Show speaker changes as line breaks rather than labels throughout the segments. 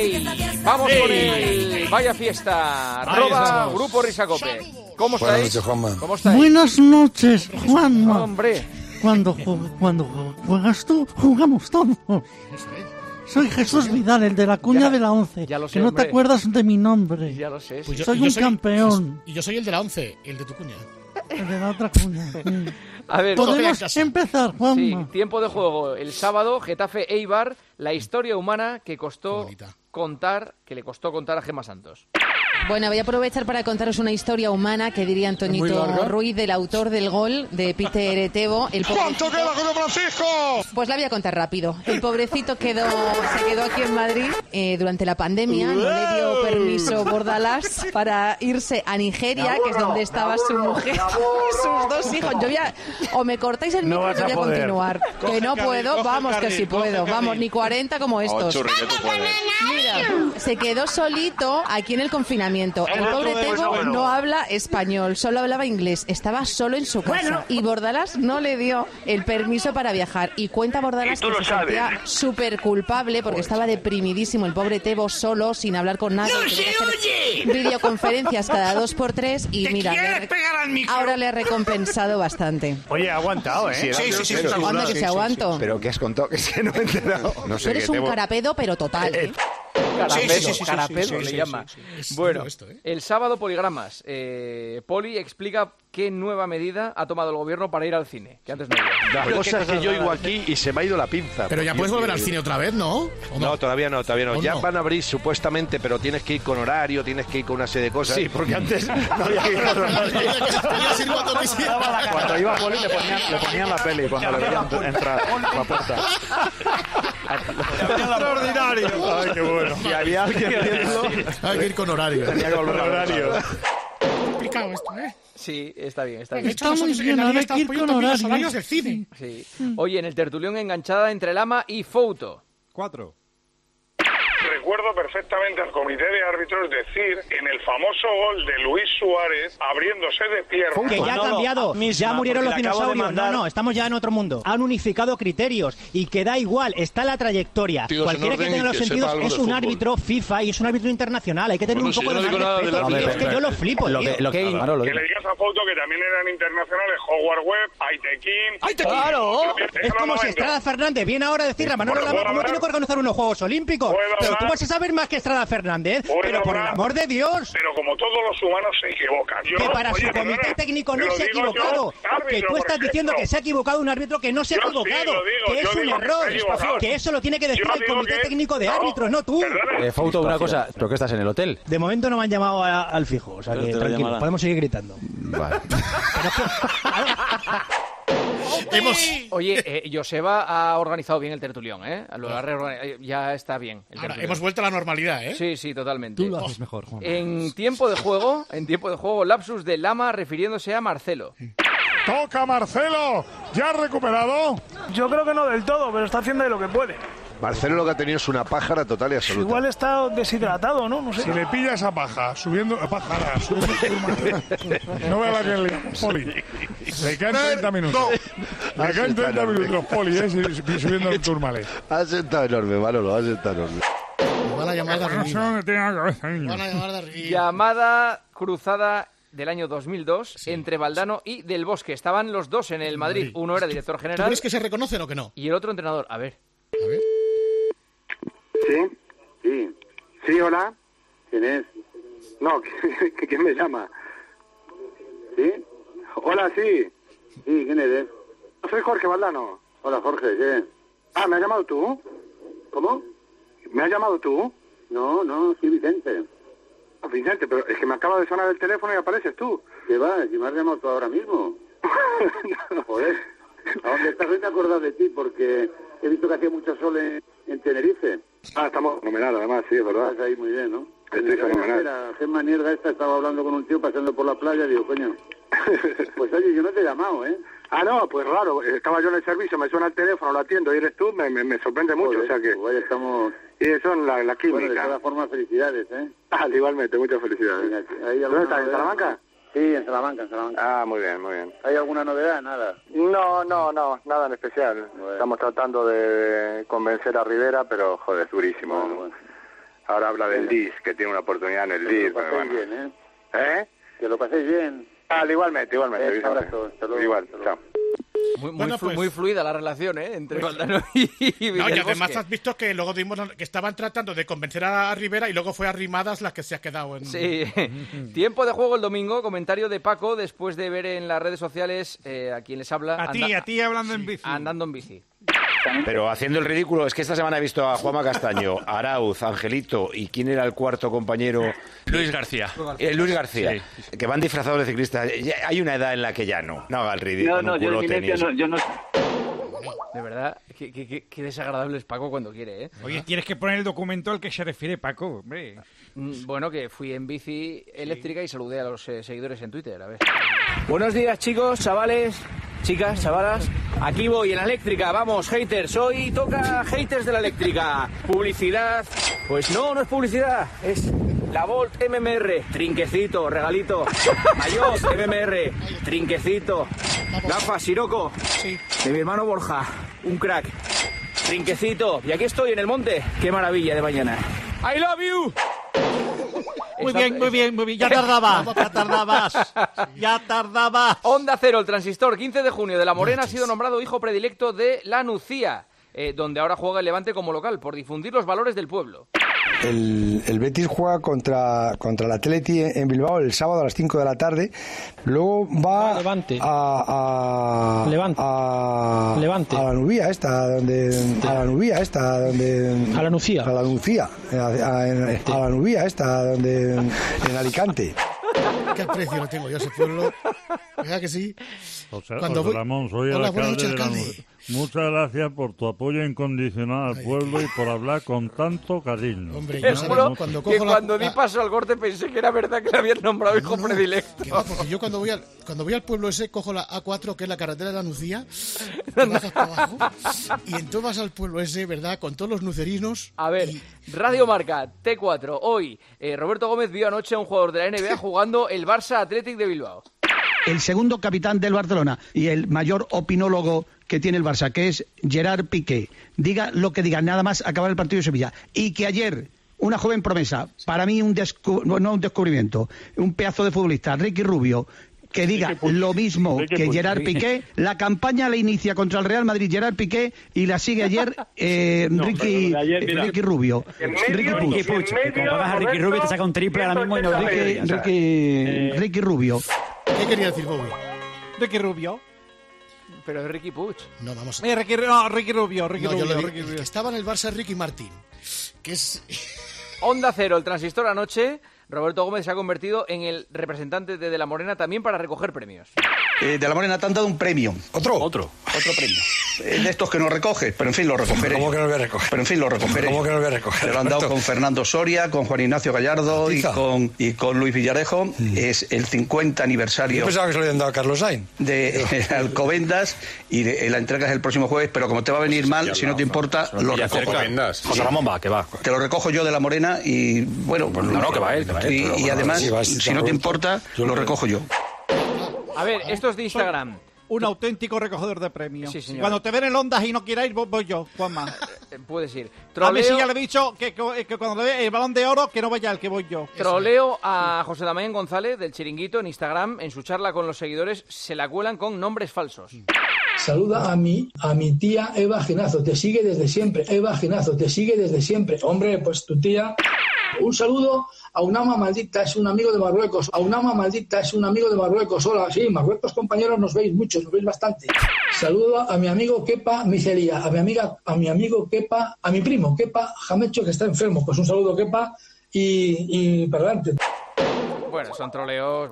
Disney. Vamos con el Vaya Fiesta. Grupo Risacope. ¿Cómo estáis?
Buenas noches, Juanma.
¿Cómo estáis?
Buenas noches, Juanma.
Hombre.
Cuando juegas tú, jugamos todos. Soy Jesús Vidal, el de la cuña de la 11.
Ya lo sé,
que no
hombre.
te acuerdas de mi nombre.
Ya lo sé.
Pues
soy un campeón.
Y yo soy el de la 11, el de tu cuña.
El de la otra cuña.
A ver,
podemos empezar, Juanma.
Sí, tiempo de juego. El sábado, Getafe Eibar, la historia humana que le costó contar a Gemma Santos.
Bueno, voy a aprovechar para contaros una historia humana que diría Antoñito Ruiz, del autor del gol de Peter Etebo.
¿Cuánto queda, José Francisco?
Pues la voy a contar rápido. El pobrecito se quedó aquí en Madrid durante la pandemia. No le dio permiso Bordalás para irse a Nigeria, que es donde estaba su mujer y sus dos hijos. O me cortáis el micro, yo voy a continuar. Que no puedo, vamos que sí puedo. Vamos, ni 40 como estos. Mira, se quedó solito aquí en el confinamiento. El pobre Tebo no habla español, solo hablaba inglés. Estaba solo en su casa. Y Bordalás no le dio el permiso para viajar. Y cuenta Bordalás que se sentía súper culpable porque estaba deprimidísimo el pobre Tebo solo, sin hablar con nadie.
¡No se oye!
Videoconferencias cada 2x3 y mira, ahora le ha recompensado bastante.
Oye, ha aguantado, ¿eh?
Sí. Anda que se aguanto.
Pero ¿qué has contado? Que es que no me he enterado. No sé.
Eres un carapedo, pero total, ¿eh?
Carapedo le llama. Bueno, el sábado poligramas. Poli explica qué nueva medida ha tomado el gobierno para ir al cine, que antes no había.
La cosa es que yo iba aquí y se me ha ido la pinza.
Pero ya puedes volver al cine otra vez, ¿no?
No, todavía no. Ya van a abrir supuestamente, pero tienes que ir con horario, tienes que ir con una serie de cosas.
Sí, porque antes no había que ir con horario. Cuando iba a Poli le ponían la peli cuando le veían entrar a la puerta.
Extraordinario.
Ay, qué bueno. Y había alguien haciendo...
Hay que ir con horario.
Tenía que volver a horario.
Complicado esto, ¿eh?
Sí, está bien.
Está muy bien, ahora hay que ir con horario.
Del cine.
Sí. Oye, en el tertulión enganchada entre Lama y Fouto.
4.
Recuerdo perfectamente al comité de árbitros decir en el famoso gol de Luis Suárez abriéndose de pierna.
Que ya ha cambiado, ya murieron los dinosaurios. No, estamos ya en otro mundo. Han unificado criterios y que da igual, está la trayectoria. Cualquiera que tenga los sentidos es un árbitro FIFA y es un árbitro internacional. Hay que tener un poco de respeto. Es que yo lo flipo.
Que le digas a Fouto que también eran internacionales Howard Webb, Aitekin.
¡Claro! Es como si Estrada Fernández viene ahora a decirle a Manolo Lama cómo tiene que organizar unos Juegos Olímpicos. Pero tú vas a saber más que Estrada Fernández, pero por el amor de Dios.
Pero como todos los humanos se equivocan.
Que para su comité técnico no se ha equivocado. Que tú estás diciendo que se ha equivocado un árbitro que no se ha equivocado. Que es un error. Que eso lo tiene que decir el comité técnico de árbitros, no tú.
Fouto, una cosa, ¿pero qué estás en el hotel?
De momento no me han llamado al fijo, o sea que tranquilo, podemos seguir gritando.
Vale.
Oye, Joseba ha organizado bien el tertulión, ¿eh? Ya está bien.
Ahora, hemos vuelto a la normalidad, ¿eh?
Sí, totalmente.
Tú lo haces mejor, Juan.
En tiempo de juego, lapsus de Lama refiriéndose a Marcelo.
¡Toca Marcelo! ¿Ya ha recuperado?
Yo creo que no del todo, pero está haciendo de lo que puede.
Marcelo lo que ha tenido es una pájara total y absoluta.
Igual está deshidratado, ¿no? No sé.
Si le pilla esa paja, subiendo no vea la que le Poli. Le quedan 30 minutos. Le quedan 30 minutos, Poli, subiendo el Tourmalet.
Ha sentado enorme, Manolo, ha sentado enorme.
Van a llamar de arriba.
Llamada cruzada del año 2002 entre Valdano y Del Bosque. Estaban los dos en el Madrid. Uno era director general.
¿Tú crees que se reconocen o que no?
Y el otro entrenador. A ver.
Sí, hola. ¿Quién es? No, ¿quién me llama? ¿Sí? Hola, sí. Sí, ¿quién eres? Soy Jorge Valdano. Hola, Jorge, ¿qué? Ah, ¿me has llamado tú? ¿Cómo? ¿Me has llamado tú? No, sí, Vicente. Ah, Vicente, pero es que me acaba de sonar el teléfono y apareces tú. ¿Qué va? Si me has llamado tú ahora mismo. Joder, ¿a dónde estás? Hoy me he acordado de ti porque he visto que hacía mucho sol en Tenerife. Ah, estamos fenomenal, además, sí, es verdad. Estás ahí muy bien, ¿no? Estoy fenomenal. La Gemma Nierga estaba hablando con un tío pasando por la playa y digo, coño, pues oye, yo no te he llamado, ¿eh? Ah, no, pues raro, estaba yo en el servicio, me suena el teléfono, lo atiendo y eres tú, me sorprende mucho, joder, o sea que... Pues estamos... Y eso en la química. Bueno, de todas formas, felicidades, ¿eh? Ah, igualmente, muchas felicidades. ¿Dónde estás, en Salamanca? Sí, en Salamanca, Ah, muy bien, muy bien. ¿Hay alguna novedad? Nada. No, nada en especial. Bueno. Estamos tratando de convencer a Rivera, pero, joder, es durísimo. Bueno. Ahora habla del DIS, que tiene una oportunidad en el DIS.
Que lo paséis bien,
¿Eh?
Que lo paséis bien.
Igualmente.
Un abrazo, hasta luego.
Igual, chao.
Muy fluida la relación, entre Valdano y
No, y además
Bosque.
has visto que luego dimos que estaban tratando de convencer a Rivera y luego fue a Rimadas la que se ha quedado en...
Sí. Tiempo de juego el domingo, comentario de Paco después de ver en las redes sociales a quien les habla...
A ti hablando en bici.
Andando en bici.
Pero haciendo el ridículo, es que esta semana he visto a Juanma Castaño, Arauz, Angelito y ¿quién era el cuarto compañero?
Luis García.
Luis García,
Sí.
que van disfrazados de ciclistas. Hay una edad en la que ya no haga el ridículo.
No, yo no...
De verdad, qué desagradable es Paco cuando quiere, ¿eh?
Oye, tienes que poner el documento al que se refiere Paco, hombre.
Bueno, que fui en bici eléctrica y saludé a los seguidores en Twitter, a ver.
Buenos días, chicos, chavales, chicas, chavalas. Aquí voy en la eléctrica, vamos, haters. Hoy toca haters de la eléctrica. Publicidad. Pues no es publicidad, es la Volt MMR. Trinquecito, regalito. Ayos, MMR. Trinquecito. Gafas, Siroco. De mi hermano Borja. Un crack. Trinquecito. Y aquí estoy en el monte. Qué maravilla de mañana. I love you.
Muy bien. Ya tardabas.
Onda Cero, el transistor, 15 de junio de La Morena ha sido nombrado hijo predilecto de La Nucía, donde ahora juega el Levante como local, por difundir los valores del pueblo.
El Betis juega contra el Atleti en Bilbao el sábado a las 5 de la tarde. Luego va
Levante.
a la Nubía esta donde en Alicante.
¿Qué precio lo tengo yo ese pueblo? ¿Verdad que sí?
José Ramón, soy el alcalde de la Nubía. Muchas gracias por tu apoyo incondicional al pueblo y por hablar con tanto cariño.
Hombre,
yo cuando di paso al corte pensé que era verdad que le habían nombrado hijo predilecto.
Porque yo cuando voy al pueblo ese cojo la A4, que es la carretera de la Nucía, y bajas para abajo, y entonces vas al pueblo ese, ¿verdad? Con todos los nucerinos.
A ver, Radio Marca, T4, hoy, Roberto Gómez vio anoche a un jugador de la NBA jugando el Barça Athletic de Bilbao.
El segundo capitán del Barcelona y el mayor opinólogo que tiene el Barça, que es Gerard Piqué, diga lo que diga, nada más acabar el partido de Sevilla, y que ayer una joven promesa, para mí un descubrimiento, un pedazo de futbolista, Ricky Rubio, que diga lo mismo que Gerard Piqué, la campaña la inicia contra el Real Madrid Gerard Piqué y la sigue ayer Ricky Rubio.
Ricky Puig, que como pagas a Ricky Rubio te saca un triple ahora mismo y no
Ricky Rubio.
¿Qué quería decir Bowie?
Ricky Rubio.
Pero es Ricky Puig.
No, vamos.
Ricky Rubio.
El que estaba en el Barça es Ricky Martín, que es...
Onda Cero, el transistor anoche. Roberto Gómez se ha convertido en el representante de La Morena también para recoger premios.
De La Morena te han dado un premio.
¿Otro
premio. De estos que no recoges, pero en fin lo recogeré.
¿Cómo que no lo voy a recoger?
Pero en fin lo recogeré.
¿Cómo que no lo voy a recoger?
Te lo han dado con Fernando Soria, con Juan Ignacio Gallardo y con Luis Villarejo. Es el 50 aniversario.
Yo pensaba que se lo habían dado a Carlos Sainz.
De Alcobendas y la entrega es el próximo jueves, pero como te va a venir mal, si no te importa, lo recojo.
José Ramón va, que va.
Te lo recojo yo de La Morena y bueno...
Pues no, que va él.
Y además, si no te importa, lo recojo yo.
A ver, esto es de Instagram.
Un auténtico recogedor de premios.
Sí, señor.
Cuando te ven en Ondas y no quieras ir, voy yo, Juanma.
Puedes ir.
A Messi ya le he dicho que cuando le dé el Balón de Oro, que no vaya el que voy yo.
Troleo a José Damián González del Chiringuito en Instagram. En su charla con los seguidores se la cuelan con nombres falsos.
Saluda a mi tía Eva Ginazo, te sigue desde siempre. Eva Ginazo, te sigue desde siempre. Hombre, pues tu tía... Un saludo a Unama Maldita, es un amigo de Marruecos. A Unama Maldita, es un amigo de Marruecos. Hola, sí, Marruecos, compañeros, nos veis mucho, nos veis bastante. Saludo a mi amigo Kepa Micelia, a mi amigo Kepa, a mi primo Kepa Jamecho, que está enfermo. Pues un saludo, Kepa, y para adelante.
Bueno, son troleos...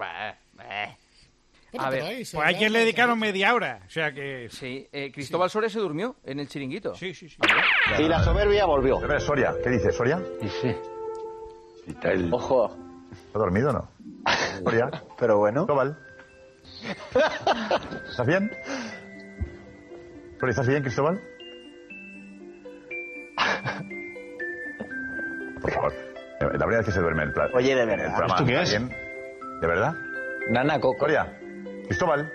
A ver,
pues ayer le dedicaron media hora, o sea que...
Sí, Cristóbal Soria se durmió en el Chiringuito.
Sí.
Y la soberbia volvió.
Soria, ¿qué dice Soria?
Sí. Ojo.
¿Está dormido o no? Soria.
Pero bueno.
Cristóbal. ¿Estás bien? Soria, ¿estás bien, Cristóbal? Por favor. La primera vez que se duerme el plan.
Oye, de verdad.
¿Esto qué es? ¿De verdad?
Nana Coco.
Soria. Cristóbal.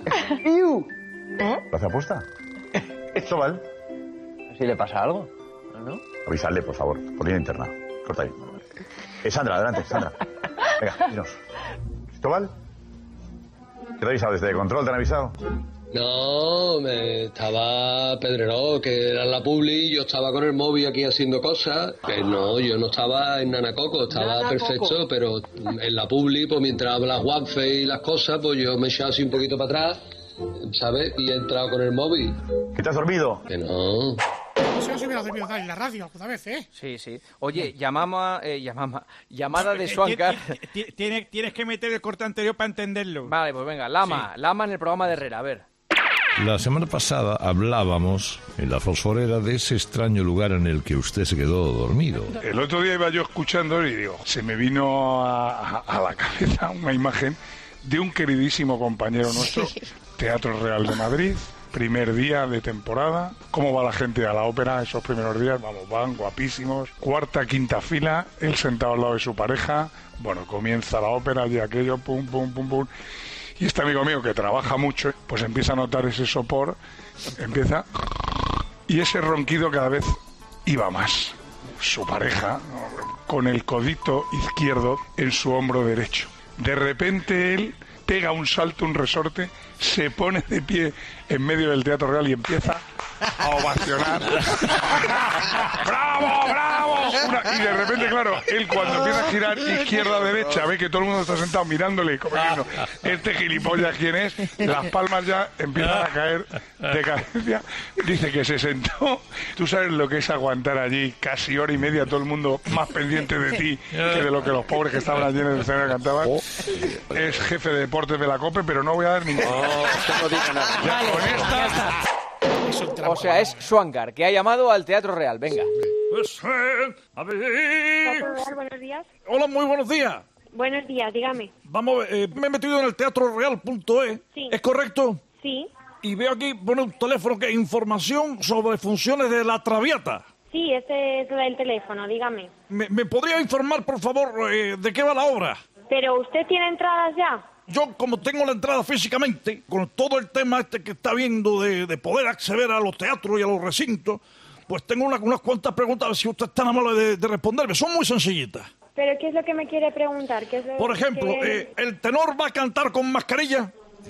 ¿Lo hace apuesta? Cristóbal.
¿Si le pasa algo?
¿no?
Avisadle, por favor, por línea interna. Corta ahí. Sandra, adelante, Sandra. Venga, dinos. ¿Cristóbal? ¿Te han avisado desde control? ¿Te han avisado?
No, estaba Pedreró, que era la publi, yo estaba con el móvil aquí haciendo cosas. No, yo no estaba en Nanacoco, estaba perfecto, pero en la publi, pues mientras habla Juanfe y las cosas, pues yo me he echado así un poquito para atrás, ¿sabes? Y he entrado con el móvil.
¿Que te has dormido?
Que no.
Se hubiera dormido en la radio alguna vez, ¿eh?
Sí. Oye, llamada de Swankar.
Tienes que meter el corte anterior para entenderlo.
Vale, pues venga, Lama en el programa de Herrera, a ver.
La semana pasada hablábamos en la fosforera de ese extraño lugar en el que usted se quedó dormido.
El otro día iba yo escuchando y digo, se me vino a la cabeza una imagen de un queridísimo compañero nuestro, Teatro Real de Madrid, primer día de temporada. ¿Cómo va la gente a la ópera esos primeros días? Vamos, van guapísimos. Cuarta, quinta fila, él sentado al lado de su pareja. Bueno, comienza la ópera y aquello, pum, pum, pum, pum. Y este amigo mío que trabaja mucho, pues empieza a notar ese sopor, y ese ronquido cada vez iba más. Su pareja, con el codito izquierdo en su hombro derecho. De repente él pega un salto, un resorte, se pone de pie en medio del Teatro Real y empieza a ovacionar. ¡Bravo, bravo! Y de repente, claro, él cuando empieza a girar izquierda a derecha, ve que todo el mundo está sentado mirándole, como diciendo, este gilipollas, ¿quién es? Las palmas ya empiezan a caer de cadencia. Dice que se sentó. Tú sabes lo que es aguantar allí casi hora y media, todo el mundo más pendiente de ti que de lo que los pobres que estaban allí en el escenario cantaban. Es jefe de deportes de la COPE, pero no voy a dar ningún...
No diga nada. Ya, con esta... O sea, es Swankar, que ha llamado al Teatro Real. Venga.
A ver.
Buenos días.
Hola, muy buenos días.
Buenos días, dígame.
Vamos, me he metido en el teatroreal.es.
Sí.
¿Es correcto?
Sí.
Y veo aquí, pone un teléfono que información sobre funciones de la Traviata.
Sí, ese es el teléfono, dígame.
¿Me podría informar, por favor, de qué va la obra?
¿Pero usted tiene entradas ya?
Yo, como tengo la entrada físicamente, con todo el tema que está viendo de poder acceder a los teatros y a los recintos, pues tengo unas cuantas preguntas, a ver si usted es tan amable de responderme. Son muy sencillitas.
¿Pero qué es lo que me quiere preguntar? ¿Qué es lo
Por ejemplo, ¿el tenor va a cantar con mascarilla?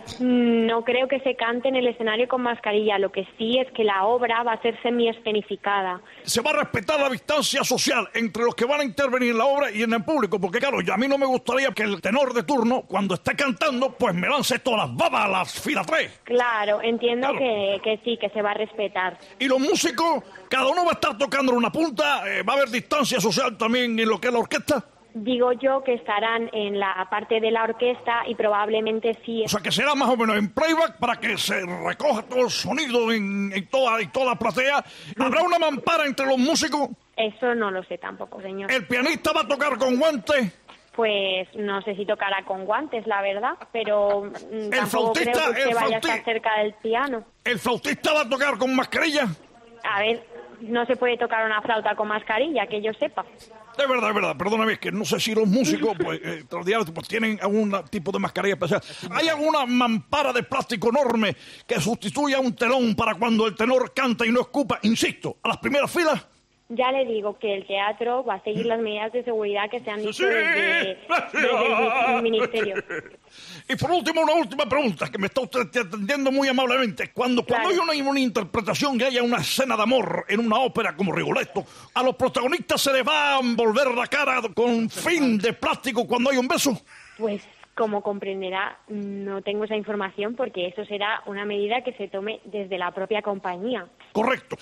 No creo que se cante en el escenario con mascarilla. Lo que sí es que la obra va a ser semi-escenificada.
Se va a respetar la distancia social entre los que van a intervenir en la obra y en el público, porque claro, a mí no me gustaría que el tenor de turno, cuando esté cantando, pues me lance todas las babas a las fila 3.
Claro, entiendo que sí, que se va a respetar.
¿Y los músicos? ¿Cada uno va a estar tocando en una punta? ¿Va a haber distancia social también en lo que es la orquesta?
Digo yo que estarán en la parte de la orquesta y probablemente sí.
O sea, que será más o menos en playback para que se recoja todo el sonido en toda la platea. ¿Habrá una mampara entre los músicos?
Eso no lo sé tampoco, señor.
¿El pianista va a tocar con guantes?
Pues no sé si tocará con guantes, la verdad, pero tampoco creo que usted vaya a estar cerca del piano.
¿El flautista va a tocar con mascarilla?
A ver, no se puede tocar una flauta con mascarilla, que yo sepa.
Es verdad, perdóname, es que no sé si los músicos pues tienen algún tipo de mascarilla especial. ¿Hay alguna mampara de plástico enorme que sustituya un telón para cuando el tenor canta y no escupa, insisto, a las primeras filas?
Ya le digo que el teatro va a seguir las medidas de seguridad que se han dicho desde el ministerio.
Y por último, una última pregunta, que me está usted atendiendo muy amablemente. Cuando hay una interpretación, que haya una escena de amor en una ópera como Rigoletto, ¿a los protagonistas se les va a envolver la cara con film de plástico cuando hay un beso?
Pues, como comprenderá, no tengo esa información porque eso será una medida que se tome desde la propia compañía.
Correcto.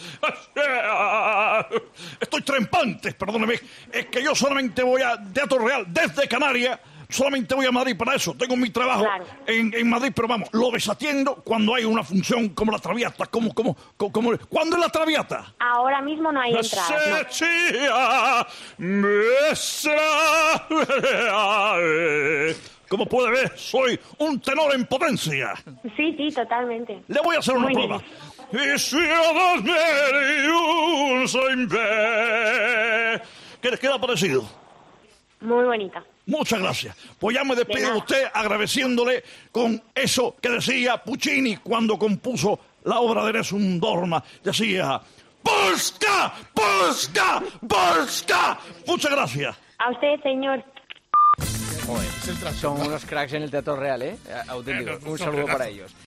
Estoy trempante, perdóneme. Es que yo solamente voy a Teatro Real desde Canarias. Solamente voy a Madrid para eso. Tengo mi trabajo en Madrid, pero vamos, lo desatiendo cuando hay una función como la Traviata. ¿Cuándo es la Traviata?
Ahora mismo no hay entradas.
Como puede ver, soy un tenor en potencia.
Sí, totalmente.
Le voy a hacer una prueba. ¿Qué les queda parecido?
Muy bonita.
Muchas gracias. Pues ya me despido de usted agradeciéndole con eso que decía Puccini cuando compuso la obra de Nessun Dorma. Decía, ¡Polska! ¡Polska! ¡Polska! Muchas gracias.
A usted, señor.
Joder, son unos cracks en el Teatro Real, ¿eh? Auténticos. Un saludo para ellos.